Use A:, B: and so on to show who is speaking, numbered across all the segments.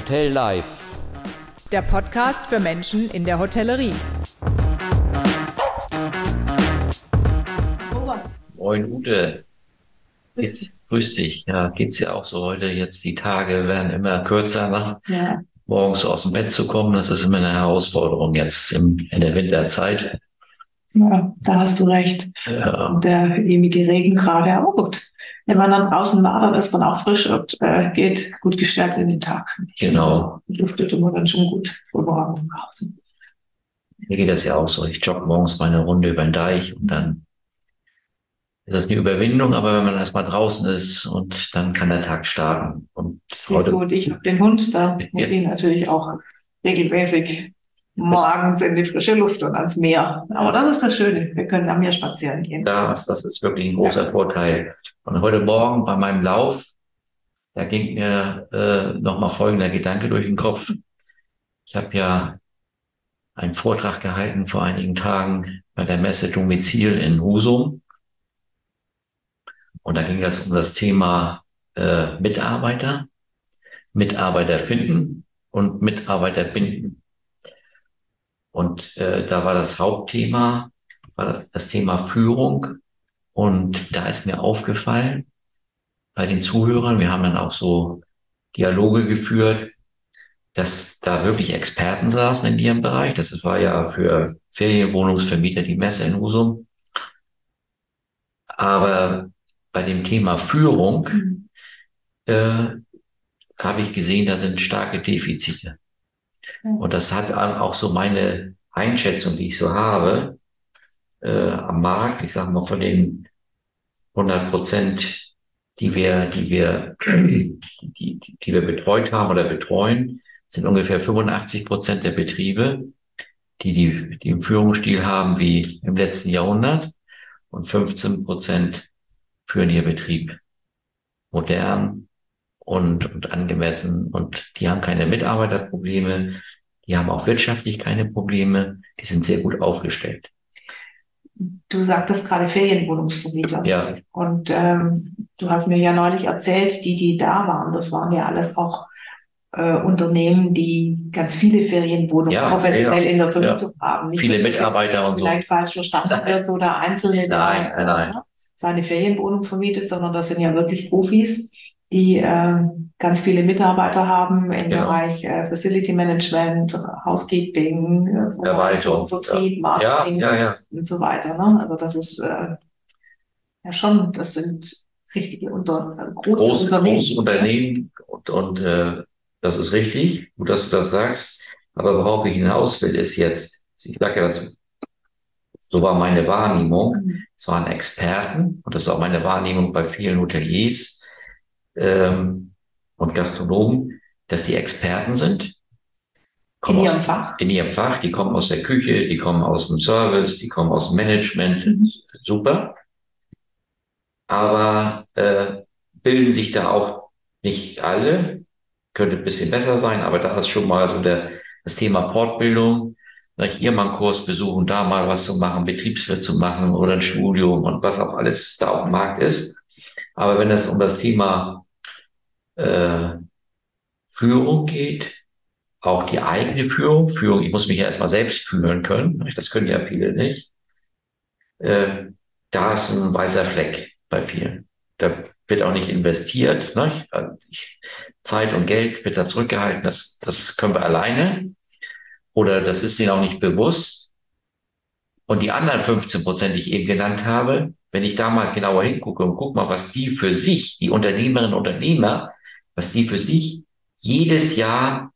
A: Hotel Live.
B: Der Podcast für Menschen in der Hotellerie.
C: Moin Ute, grüß dich. Ja, geht's dir auch so heute? Jetzt die Tage werden immer kürzer, ne?
D: Ja.
C: Morgens so aus dem Bett zu kommen, das ist immer eine Herausforderung jetzt in der Winterzeit.
D: Ja, da hast du recht.
C: Ja.
D: Und der ewige Regen gerade, aber gut. Wenn man dann draußen war, dann ist man auch frisch und geht gut gestärkt in den Tag.
C: Genau.
D: Luftet immer dann schon gut vor morgens draußen.
C: Mir geht das ja auch so. Ich jogge morgens mal eine Runde über den Deich und dann ist das eine Überwindung, aber wenn man erstmal draußen ist und dann kann der Tag starten. Und
D: Siehst du, und ich habe den Hund, da muss ich natürlich auch regelmäßig morgens in die frische Luft und ans Meer. Aber das ist das Schöne, wir können am Meer spazieren gehen.
C: das ist wirklich ein großer Vorteil. Und heute Morgen bei meinem Lauf, da ging mir nochmal folgender Gedanke durch den Kopf. Ich habe ja einen Vortrag gehalten vor einigen Tagen bei der Messe Domizil in Husum. Und da ging das um das Thema Mitarbeiter finden und Mitarbeiter binden. Und da war das Hauptthema, war das Thema Führung. Und da ist mir aufgefallen, bei den Zuhörern, wir haben dann auch so Dialoge geführt, dass da wirklich Experten saßen in ihrem Bereich. Das war ja für Ferienwohnungsvermieter die Messe in Husum. Aber bei dem Thema Führung habe ich gesehen, da sind starke Defizite. Und das hat auch so meine Einschätzung, die ich so habe, am Markt, ich sage mal von den 100%, die wir betreut haben oder betreuen, sind ungefähr 85% der Betriebe, die einen Führungsstil haben wie im letzten Jahrhundert, und 15% führen ihr Betrieb modern und angemessen, und die haben keine Mitarbeiterprobleme, die haben auch wirtschaftlich keine Probleme, die sind sehr gut aufgestellt.
D: Du sagtest gerade Ferienwohnungsvermieter.
C: Ja.
D: Und du hast mir ja neulich erzählt, die da waren, das waren ja alles auch Unternehmen, die ganz viele Ferienwohnungen professionell in der Vermietung haben. Nicht,
C: viele Mitarbeiter und so.
D: Vielleicht falsch verstanden wird, so der Einzelne, der seine Ferienwohnung vermietet, sondern das sind ja wirklich Profis, die ganz viele Mitarbeiter haben im Bereich Facility Management, Housekeeping,
C: Verwaltung,
D: Vertrieb, Marketing und so weiter. Ne? Also das ist ja schon, das sind richtige große Unternehmen. Und das ist richtig, gut, dass du das sagst. Aber worauf ich hinaus will, ist jetzt, ich sage ja dazu, so war meine Wahrnehmung, es waren Experten, und das ist auch meine Wahrnehmung bei vielen Hoteliers und Gastronomen, dass die Experten sind. In ihrem
C: Fach, die kommen aus der Küche, die kommen aus dem Service, die kommen aus dem Management, super. Aber bilden sich da auch nicht alle, könnte ein bisschen besser sein, aber da ist schon mal so das Thema Fortbildung, hier mal einen Kurs besuchen, da mal was zu machen, Betriebswirt zu machen oder ein Studium und was auch alles da auf dem Markt ist. Aber wenn es um das Thema Führung geht, auch die eigene Führung, ich muss mich ja erstmal selbst führen können, das können ja viele nicht, da ist ein weißer Fleck bei vielen. Da wird auch nicht investiert, nicht? Zeit und Geld wird da zurückgehalten, das können wir alleine, oder das ist denen auch nicht bewusst. Und die anderen 15%, die ich eben genannt habe, wenn ich da mal genauer hingucke und guck mal, was die für sich, die Unternehmerinnen und Unternehmer, was die für sich jedes Jahr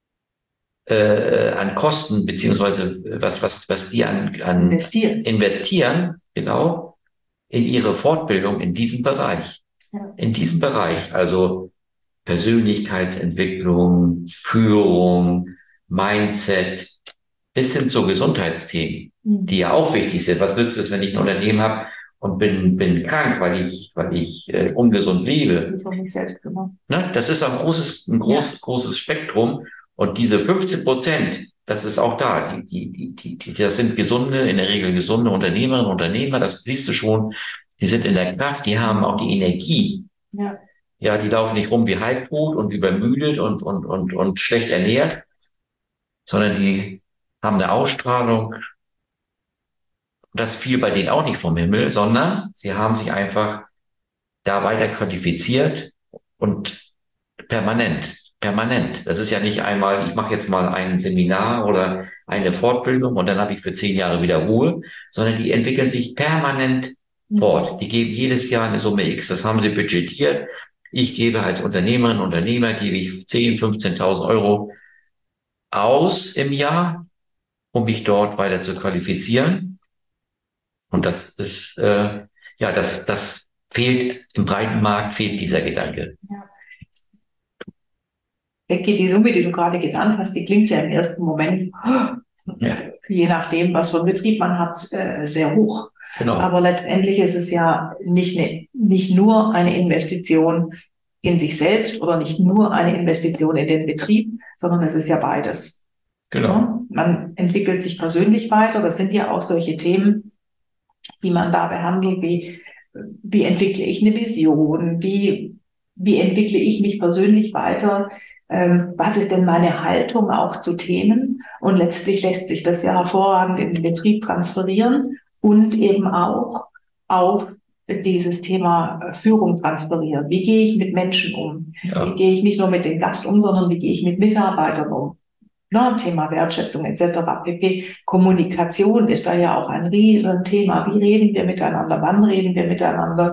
C: an Kosten, beziehungsweise was die an investieren, genau, in ihre Fortbildung in diesem Bereich. Ja. In diesem Bereich, also Persönlichkeitsentwicklung, Führung, Mindset, bis hin zu Gesundheitsthemen, die ja auch wichtig sind. Was nützt es, wenn ich ein Unternehmen habe und bin krank, weil ich ungesund lebe? Das ist ein großes Spektrum. Und diese 15%, das ist auch da. Das sind in der Regel gesunde Unternehmerinnen und Unternehmer. Das siehst du schon. Die sind in der Kraft, die haben auch die Energie, Ja, die laufen nicht rum wie Halbtot und übermüdet und schlecht ernährt, sondern die haben eine Ausstrahlung. Das fiel bei denen auch nicht vom Himmel, sondern sie haben sich einfach da weiter qualifiziert und permanent. Das ist ja nicht einmal, ich mache jetzt mal ein Seminar oder eine Fortbildung und dann habe ich für 10 Jahre wieder Ruhe, sondern die entwickeln sich permanent fort. Die geben jedes Jahr eine Summe X, das haben sie budgetiert. Ich gebe als Unternehmerin, Unternehmer, gebe ich 10.000, 15.000 Euro aus im Jahr, um mich dort weiter zu qualifizieren. Und das ist, das fehlt, im breiten Markt fehlt dieser Gedanke.
D: Ja. Ich denke, die Summe, die du gerade genannt hast, die klingt ja im ersten Moment, je nachdem, was für einen Betrieb man hat, sehr hoch.
C: Genau.
D: Aber letztendlich ist es ja nicht nur eine Investition in sich selbst oder nicht nur eine Investition in den Betrieb, sondern es ist ja beides.
C: Genau.
D: Ja? Man entwickelt sich persönlich weiter. Das sind ja auch solche Themen, die man da behandelt, wie entwickle ich eine Vision, wie entwickle ich mich persönlich weiter, was ist denn meine Haltung auch zu Themen, und letztlich lässt sich das ja hervorragend in den Betrieb transferieren und eben auch auf dieses Thema Führung transferieren. Wie gehe ich mit Menschen um?
C: Ja.
D: Wie gehe ich nicht nur mit dem Gast um, sondern wie gehe ich mit Mitarbeitern um? Thema Wertschätzung etc. pp. Kommunikation ist da ja auch ein Riesenthema. Wie reden wir miteinander? Wann reden wir miteinander?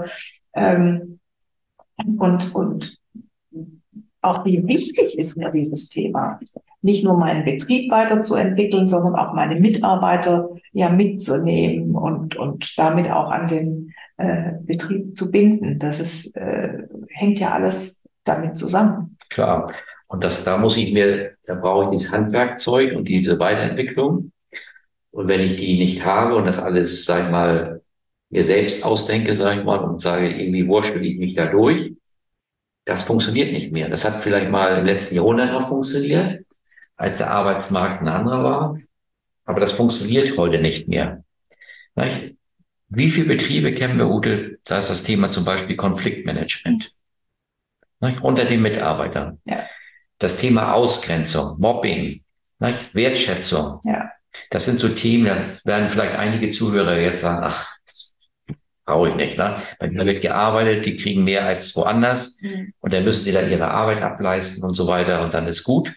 D: Und auch wie wichtig ist mir dieses Thema? Nicht nur meinen Betrieb weiterzuentwickeln, sondern auch meine Mitarbeiter ja mitzunehmen und damit auch an den Betrieb zu binden. Das ist, hängt ja alles damit zusammen.
C: Klar. Und da brauche ich dieses Handwerkzeug und diese Weiterentwicklung. Und wenn ich die nicht habe und das alles, sag ich mal, mir selbst ausdenke, sag ich mal, und sage, irgendwie wurschtel ich mich da durch, das funktioniert nicht mehr. Das hat vielleicht mal im letzten Jahrhundert noch funktioniert, als der Arbeitsmarkt ein anderer war. Aber das funktioniert heute nicht mehr. Wie viele Betriebe kennen wir, Ute? Da ist das Thema zum Beispiel Konfliktmanagement. Unter den Mitarbeitern.
D: Ja.
C: Das Thema Ausgrenzung, Mobbing, Wertschätzung.
D: Ja.
C: Das sind so Themen, da werden vielleicht einige Zuhörer jetzt sagen, ach, das brauche ich nicht. Bei mir wird gearbeitet, die kriegen mehr als woanders und dann müssen die da ihre Arbeit ableisten und so weiter und dann ist gut.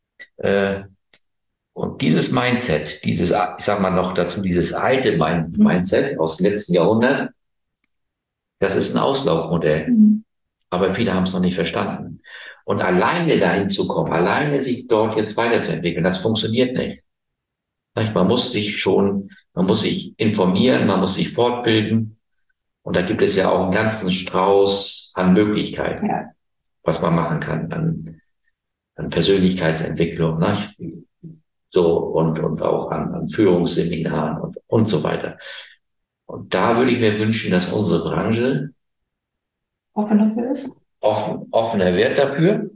C: Und dieses Mindset, ich sag mal noch dazu, dieses alte Mindset aus dem letzten Jahrhundert, das ist ein Auslaufmodell. Aber viele haben es noch nicht verstanden. Und alleine dahin zu kommen, alleine sich dort jetzt weiterzuentwickeln, das funktioniert nicht. Man muss sich informieren, man muss sich fortbilden. Und da gibt es ja auch einen ganzen Strauß an Möglichkeiten, was man machen kann, an Persönlichkeitsentwicklung, so, und auch an Führungsseminaren und so weiter. Und da würde ich mir wünschen, dass unsere Branche
D: offen dafür ist.
C: Offener wird dafür.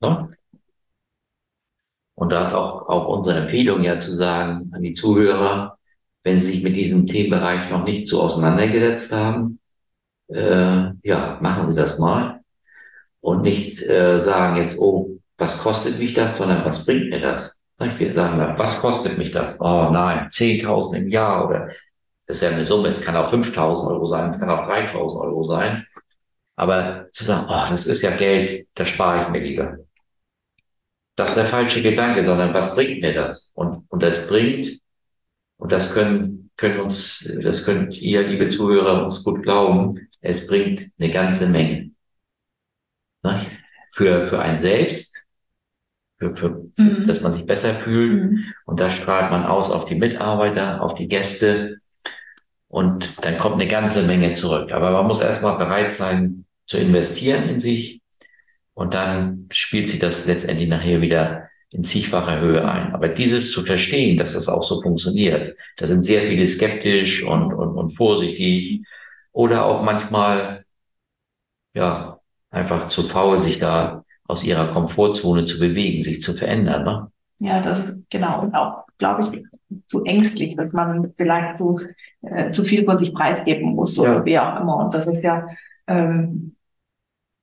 C: Und da ist auch unsere Empfehlung ja zu sagen an die Zuhörer, wenn sie sich mit diesem Themenbereich noch nicht so auseinandergesetzt haben, machen Sie das mal. Und nicht sagen jetzt, oh, was kostet mich das, sondern was bringt mir das? Wir sagen, was kostet mich das? Oh nein, 10.000 im Jahr oder das ist ja eine Summe, es kann auch 5.000 Euro sein, es kann auch 3.000 Euro sein. Aber zu sagen, oh, das ist ja Geld, das spare ich mir lieber. Das ist der falsche Gedanke, sondern was bringt mir das? Und das bringt, und das könnt ihr, liebe Zuhörer, uns gut glauben, es bringt eine ganze Menge. Für einen selbst, dass man sich besser fühlt. Und das strahlt man aus auf die Mitarbeiter, auf die Gäste. Und dann kommt eine ganze Menge zurück. Aber man muss erstmal bereit sein, zu investieren in sich. Und dann spielt sich das letztendlich nachher wieder in zigfacher Höhe ein. Aber dieses zu verstehen, dass das auch so funktioniert, da sind sehr viele skeptisch und vorsichtig oder auch manchmal, einfach zu faul, sich da aus ihrer Komfortzone zu bewegen, sich zu verändern.
D: Ja, das ist genau. Und auch, glaube ich, zu ängstlich, dass man vielleicht zu viel von sich preisgeben muss oder wie auch immer. Und das ist ja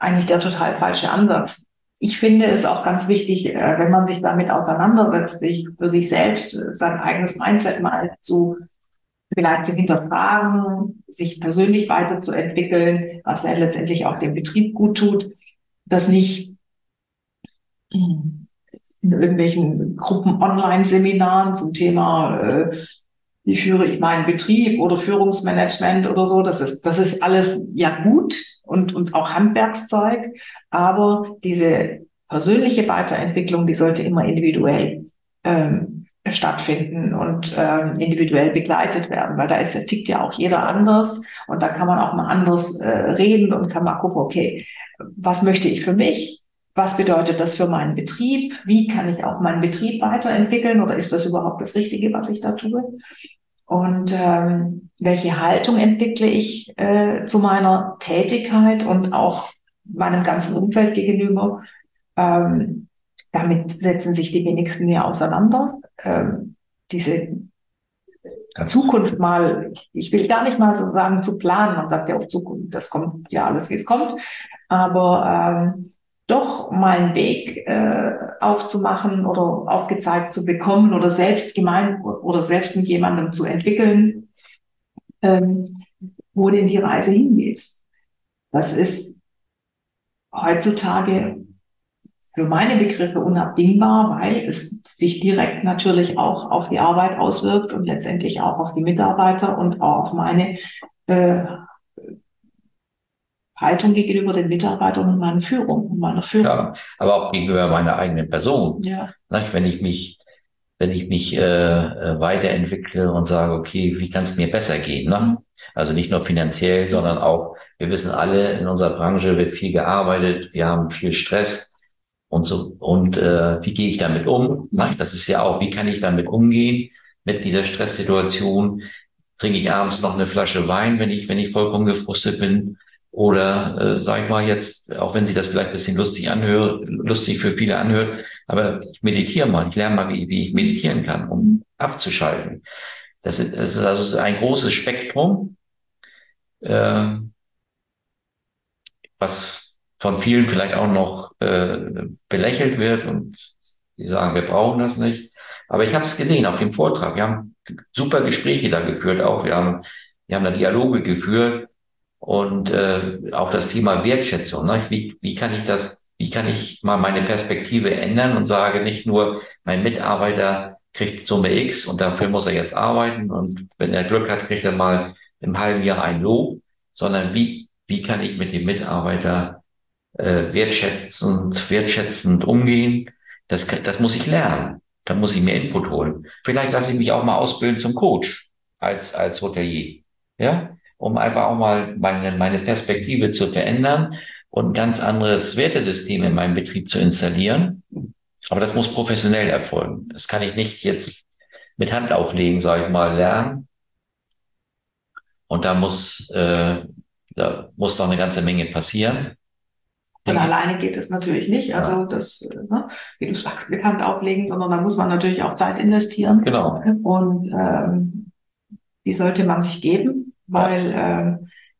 D: eigentlich der total falsche Ansatz. Ich finde es auch ganz wichtig, wenn man sich damit auseinandersetzt, sich für sich selbst sein eigenes Mindset mal vielleicht zu hinterfragen, sich persönlich weiterzuentwickeln, was ja letztendlich auch dem Betrieb gut tut, das nicht in irgendwelchen Gruppen-Online-Seminaren zum Thema, wie führe ich meinen Betrieb oder Führungsmanagement oder so. Das ist alles ja gut und auch Handwerkszeug. Aber diese persönliche Weiterentwicklung, die sollte immer individuell stattfinden und individuell begleitet werden, weil tickt ja auch jeder anders und da kann man auch mal anders reden und kann mal gucken, okay, was möchte ich für mich? Was bedeutet das für meinen Betrieb? Wie kann ich auch meinen Betrieb weiterentwickeln oder ist das überhaupt das Richtige, was ich da tue? Und welche Haltung entwickle ich zu meiner Tätigkeit und auch meinem ganzen Umfeld gegenüber? Damit setzen sich die wenigsten ja auseinander. Diese Zukunft mal, ich will gar nicht mal so sagen zu planen, man sagt ja auf Zukunft, das kommt ja alles, wie es kommt, aber doch mal einen Weg aufzumachen oder aufgezeigt zu bekommen oder selbst mit jemandem zu entwickeln, wo denn die Reise hingeht. Das ist heutzutage für meine Begriffe unabdingbar, weil es sich direkt natürlich auch auf die Arbeit auswirkt und letztendlich auch auf die Mitarbeiter und auch auf meine Haltung gegenüber den Mitarbeitern und meiner Führung.
C: Ja, aber auch gegenüber meiner eigenen Person.
D: Ja.
C: Wenn ich mich weiterentwickle und sage, okay, wie kann es mir besser gehen? Ne? Also nicht nur finanziell, sondern auch, wir wissen alle, in unserer Branche wird viel gearbeitet, wir haben viel Stress und so. Und wie gehe ich damit um? Ne? Das ist ja auch, wie kann ich damit umgehen mit dieser Stresssituation? Trinke ich abends noch eine Flasche Wein, wenn ich vollkommen gefrustet bin? Oder sag ich mal jetzt, auch wenn sich das vielleicht ein bisschen lustig für viele anhört, aber ich meditiere mal, ich lerne mal, wie ich meditieren kann, um abzuschalten. Das ist also ein großes Spektrum, was von vielen vielleicht auch noch belächelt wird und die sagen, wir brauchen das nicht. Aber ich habe es gesehen auf dem Vortrag. Wir haben super Gespräche da geführt, auch wir haben da Dialoge geführt. Und auch das Thema Wertschätzung. Ne? Wie kann ich mal meine Perspektive ändern und sage nicht nur, mein Mitarbeiter kriegt Summe X und dafür muss er jetzt arbeiten und wenn er Glück hat, kriegt er mal im halben Jahr ein Lob, sondern wie kann ich mit dem Mitarbeiter wertschätzend umgehen? Das muss ich lernen. Da muss ich mir Input holen. Vielleicht lasse ich mich auch mal ausbilden zum Coach als Hotelier. Ja? Um einfach auch mal meine Perspektive zu verändern und ein ganz anderes Wertesystem in meinem Betrieb zu installieren. Aber das muss professionell erfolgen. Das kann ich nicht jetzt mit Hand auflegen, sage ich mal, lernen. Und da muss doch eine ganze Menge passieren.
D: Und alleine geht es natürlich nicht. Also wie du sagst, mit Hand auflegen, sondern da muss man natürlich auch Zeit investieren.
C: Genau.
D: Und die sollte man sich geben. Weil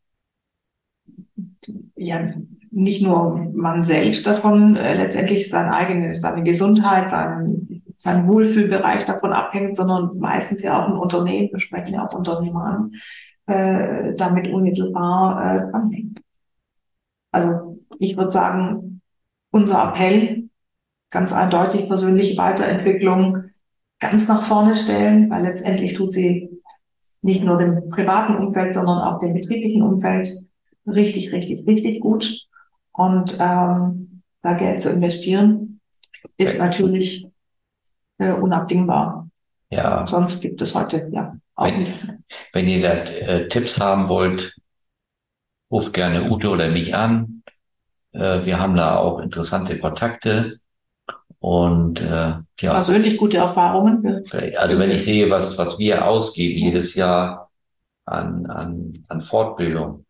D: nicht nur man selbst davon letztendlich seine Gesundheit, sein Wohlfühlbereich davon abhängt, sondern meistens ja auch ein Unternehmen, wir sprechen ja auch Unternehmer an, damit unmittelbar dranhängt. Also ich würde sagen, unser Appell, ganz eindeutig persönliche Weiterentwicklung ganz nach vorne stellen, weil letztendlich tut sie nicht nur dem privaten Umfeld, sondern auch dem betrieblichen Umfeld richtig, richtig, richtig gut. Und da Geld zu investieren, ist natürlich unabdingbar.
C: Ja.
D: Sonst gibt es heute auch nichts.
C: Wenn ihr da Tipps haben wollt, ruft gerne Ute oder mich an. Wir haben da auch interessante Kontakte. Und
D: persönlich gute Erfahrungen.
C: Also wenn ich sehe, was wir ausgeben jedes Jahr an Fortbildung,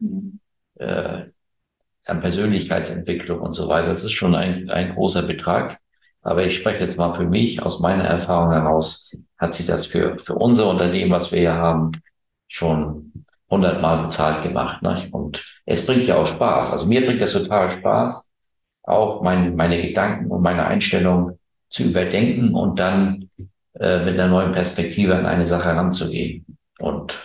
C: an Persönlichkeitsentwicklung und so weiter, das ist schon ein großer Betrag. Aber ich spreche jetzt mal für mich, aus meiner Erfahrung heraus, hat sich das für unser Unternehmen, was wir hier haben, schon 100-mal bezahlt gemacht. Ne? Und es bringt ja auch Spaß. Also mir bringt das total Spaß, auch meine Gedanken und meine Einstellung zu überdenken und dann mit einer neuen Perspektive an eine Sache heranzugehen. Und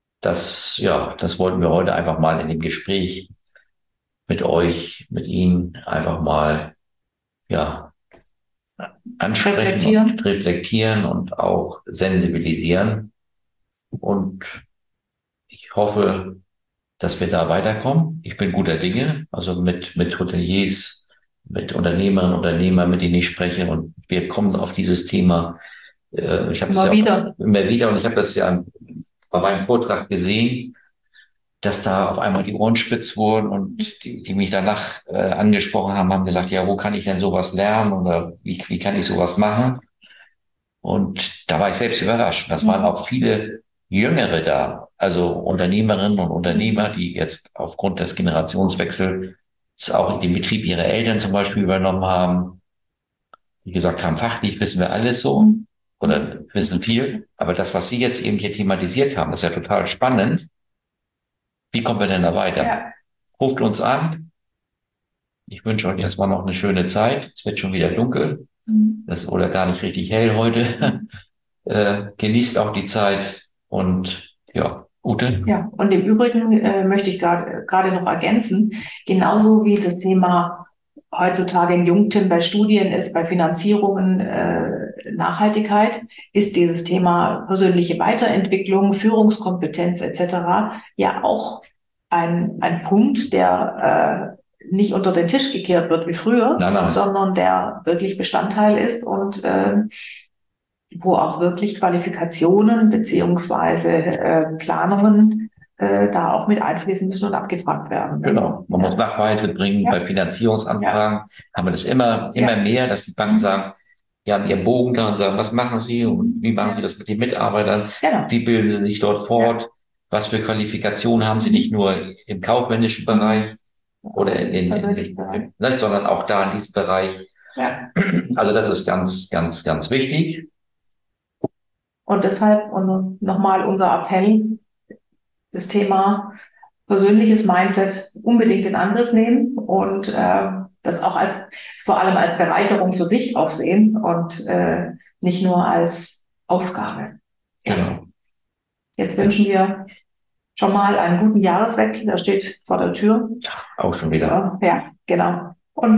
C: das wollten wir heute einfach mal in dem Gespräch mit euch, mit Ihnen einfach mal, ja, ansprechen und reflektieren und auch sensibilisieren. Und ich hoffe, dass wir da weiterkommen. Ich bin guter Dinge, also mit Hoteliers, mit Unternehmerinnen, Unternehmern, mit denen ich spreche. Und wir kommen auf dieses Thema. Ich habe es ja immer wieder und ich habe das ja bei meinem Vortrag gesehen, dass da auf einmal die Ohren spitz wurden und die mich danach angesprochen haben, haben gesagt, ja, wo kann ich denn sowas lernen oder wie kann ich sowas machen? Und da war ich selbst überrascht. Das waren auch viele Jüngere da, also Unternehmerinnen und Unternehmer, die jetzt aufgrund des Generationswechsels auch den Betrieb ihrer Eltern zum Beispiel übernommen haben, die gesagt haben, fachlich wissen wir alles so oder wissen viel, aber das, was Sie jetzt eben hier thematisiert haben, ist ja total spannend. Wie kommen wir denn da weiter? Ja. Ruft uns an. Ich wünsche euch erstmal noch eine schöne Zeit. Es wird schon wieder dunkel. Oder gar nicht richtig hell heute. Genießt auch die Zeit und ja, Ute.
D: Ja, und im Übrigen möchte ich gerade noch ergänzen, genauso wie das Thema heutzutage in Jungtim bei Studien ist, bei Finanzierungen, Nachhaltigkeit, ist dieses Thema persönliche Weiterentwicklung, Führungskompetenz etc. ja auch ein Punkt, der nicht unter den Tisch gekehrt wird wie früher, sondern der wirklich Bestandteil ist und wo auch wirklich Qualifikationen beziehungsweise Planungen da auch mit einfließen müssen und abgefragt werden.
C: Genau. Man muss Nachweise bringen. Bei Finanzierungsanfragen haben wir das immer mehr, dass die Banken sagen, die haben ihren Bogen da und sagen, was machen Sie und wie machen Sie das mit den Mitarbeitern? Genau. Wie bilden Sie sich dort fort? Was für Qualifikationen haben Sie nicht nur im kaufmännischen Bereich oder sondern auch da in diesem Bereich. Ja. Also das ist ganz, ganz, ganz wichtig.
D: Und deshalb nochmal unser Appell, das Thema persönliches Mindset unbedingt in Angriff nehmen und das auch vor allem als Bereicherung für sich auch sehen und nicht nur als Aufgabe.
C: Genau.
D: Jetzt wünschen wir schon mal einen guten Jahreswechsel, der steht vor der Tür.
C: Auch schon wieder.
D: Ja, genau. Und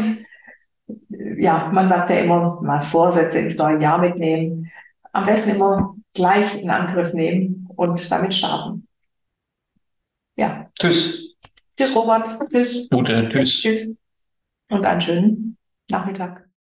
D: ja, man sagt ja immer, mal Vorsätze ins neue Jahr mitnehmen. Am besten immer gleich in Angriff nehmen und damit starten. Ja.
C: Tschüss.
D: Tschüss, Robert. Tschüss.
C: Gute, tschüss.
D: Tschüss. Und einen schönen Nachmittag.